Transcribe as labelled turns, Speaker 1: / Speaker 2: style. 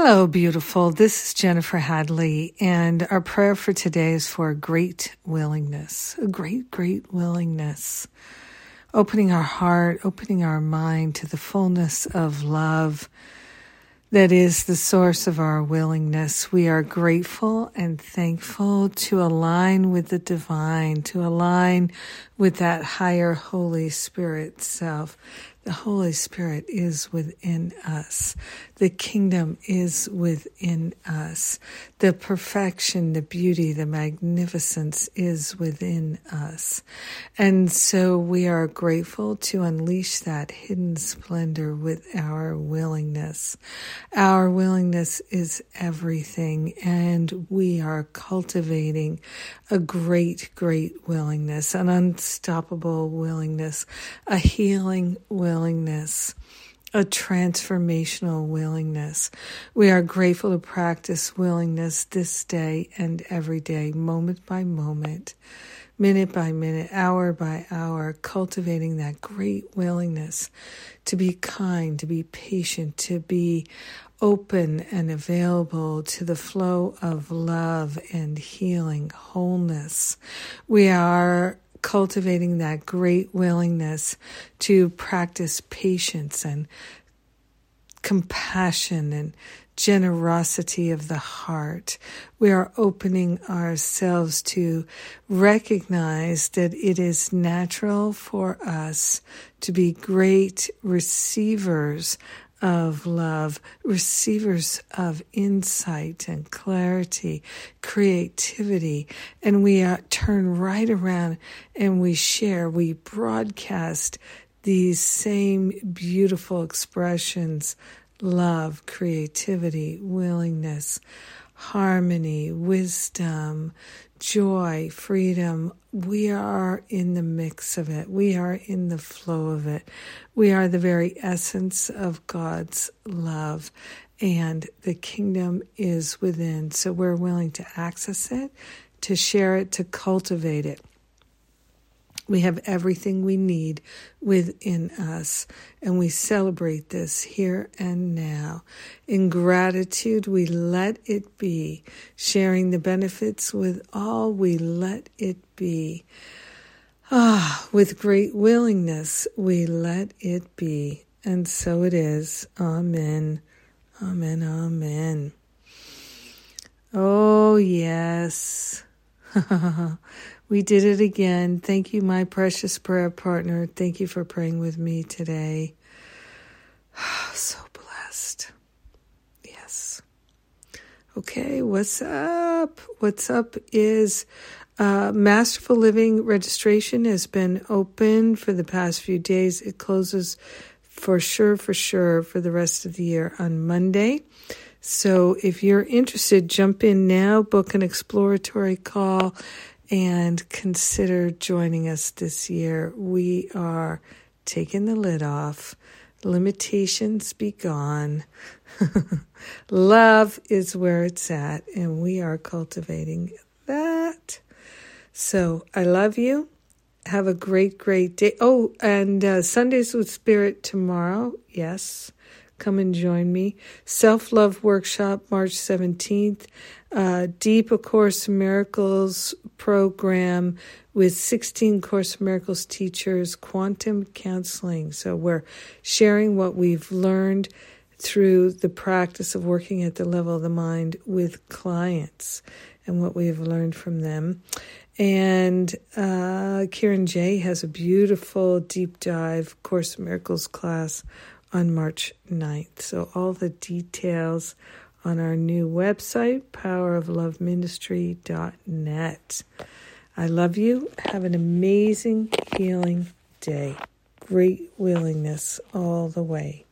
Speaker 1: Hello, beautiful. This is Jennifer Hadley, and our prayer for today is for a great willingness, a great willingness. Opening our heart, opening our mind to the fullness of love that is the source of our willingness. We are grateful and thankful to align with the divine, to align with that higher Holy Spirit self. The Holy Spirit is within us. The kingdom is within us. The perfection, the beauty, the magnificence is within us. And so we are grateful to unleash that hidden splendor with our willingness. Our willingness is everything, and we are cultivating a great willingness, an unstoppable willingness, a healing willingness, a transformational willingness. We are grateful to practice willingness this day and every day, moment by moment, minute by minute, hour by hour, cultivating that great willingness to be kind, to be patient, to be open and available to the flow of love and healing, wholeness. We are cultivating that great willingness to practice patience and compassion and generosity of the heart. We are opening ourselves to recognize that it is natural for us to be great receivers of love, receivers of insight and clarity, creativity, and we turn right around and we share, we broadcast these same beautiful expressions: love, creativity, willingness, harmony, wisdom, joy, freedom. We are in the mix of it. We are in the flow of it. We are the very essence of God's love, and the kingdom is within. So we're willing to access it, to share it, to cultivate it. We have everything we need within us, and we celebrate this here and now. In gratitude, we let it be. Sharing the benefits with all, we let it be. With great willingness, we let it be. And so it is. Amen. Amen. Amen. Oh, yes. We did it again. Thank you, my precious prayer partner. Thank you for praying with me today. So blessed. Yes. Okay, what's up? What's up is Masterful Living registration has been open for the past few days. It closes for sure for the rest of the year on Monday. So if you're interested, jump in now, book an exploratory call, and consider joining us this year. We are taking the lid off. Limitations be gone. Love is where it's at, and we are cultivating that. So I love you. Have a great day. Oh, and Sundays with Spirit tomorrow. Yes. Come and join me. Self-Love Workshop, March 17th. Deep A Course in Miracles program with 16 Course in Miracles teachers, quantum counseling. So we're sharing what we've learned through the practice of working at the level of the mind with clients and what we've learned from them. And Kieran J. has a beautiful deep dive Course in Miracles class on March 9th. So all the details on our new website, powerofloveministry.net. I love you. Have an amazing healing day. Great willingness all the way.